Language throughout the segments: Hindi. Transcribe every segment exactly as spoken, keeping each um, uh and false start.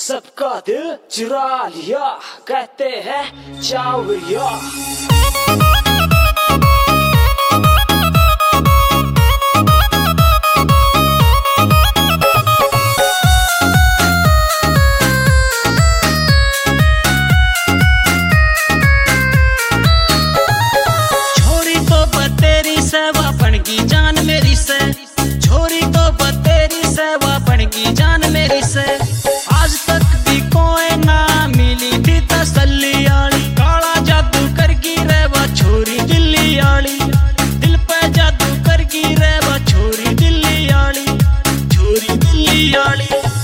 सबका दिल चुरा लिया, कहते हैं चावरिया। छोरी तो बतेरी सेवा बन की जान मेरी से, छोरी तो बतेरी सेवा बन की जान मेरी से। आज तक भी कोई ना मिली थी तसल्ली आली, काला जादू करगी रे वो छोरी दिल्ली आली, दिल पे जादू करगी रे वो छोरी दिल्ली आली, छोरी दिल्ली आली।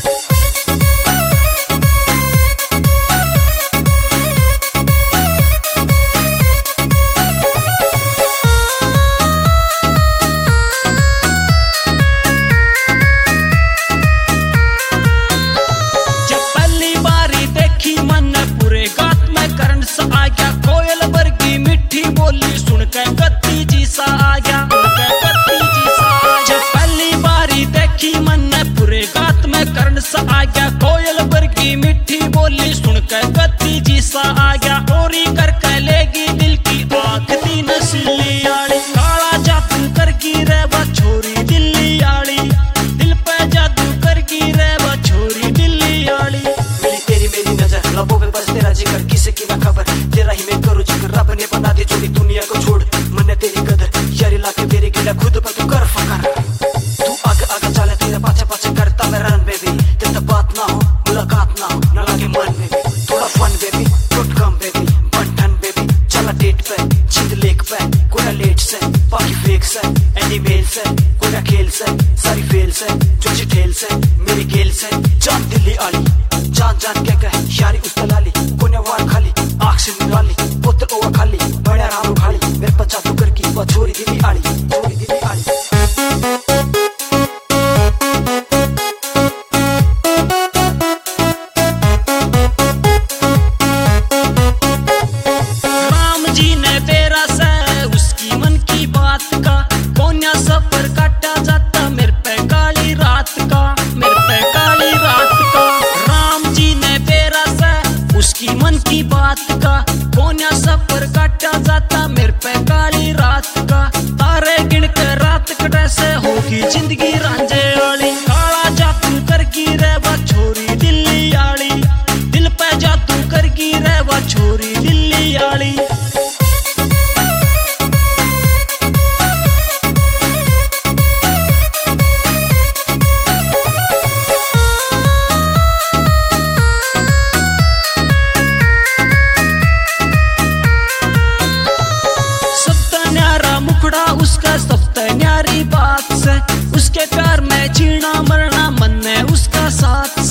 आ गया कोयल बरगी मीठी बोली सुनकर गति जी सा आ गया, चोरी करके लेगी दिल की आँख दी नस्ली आली, काला जादू करगी रे वो छोरी दिल्ली आली, दिल पे जादू करगी रे वो छोरी दिल्ली आली। मिली तेरी मेरी नजर, लबों पे बस तेरा जिक्र, किसे की ना खबर, तेरा ही मैं करूँ जिक्र। रब ने बना दी जोड़ी दुनिया को छोड़, मन ने तेरी कदर, यारी लाके मेरे गिला खुद पर तू कर फकर। तू आगे आगे चले तेरे पाछे पाछे करता मैं रन बेबी, तेरे बात ना हो मुलाकात ना हो ना लगे मन में भी, थोड़ा फन बेबी टूट कम बेबी बंटन बेबी, चला डेट पे जिंद लेक पे कोई लेट से बाकी फेक से एनिमेल से कोई खेल से सारी फेल से जो चिठेल से मेरी गेल से जान दिल्ली आली, जान जान क्या कहे यारी उस तलाली, कोने वार खाली आँख से निराली पुत्र ओवा खाली बड़ा राम खाली, मेरे पचा तू कर की वो छोरी दिल्ली आली, छोरी दिल्ली आली। मन की बात का कोन्या सफर काटा जाता मेरे पे काली रात का, तारे गिन कर रात कटे से होगी जिंदगी रांझे वाली, काला जादू करगी रे वो छोरी दिल्ली आली, दिल पे जादू करगी रे वो छोरी दिल्ली आली। उसका सबसे न्यारी बात से, उसके प्यार में जीना मरना मन में उसका साथ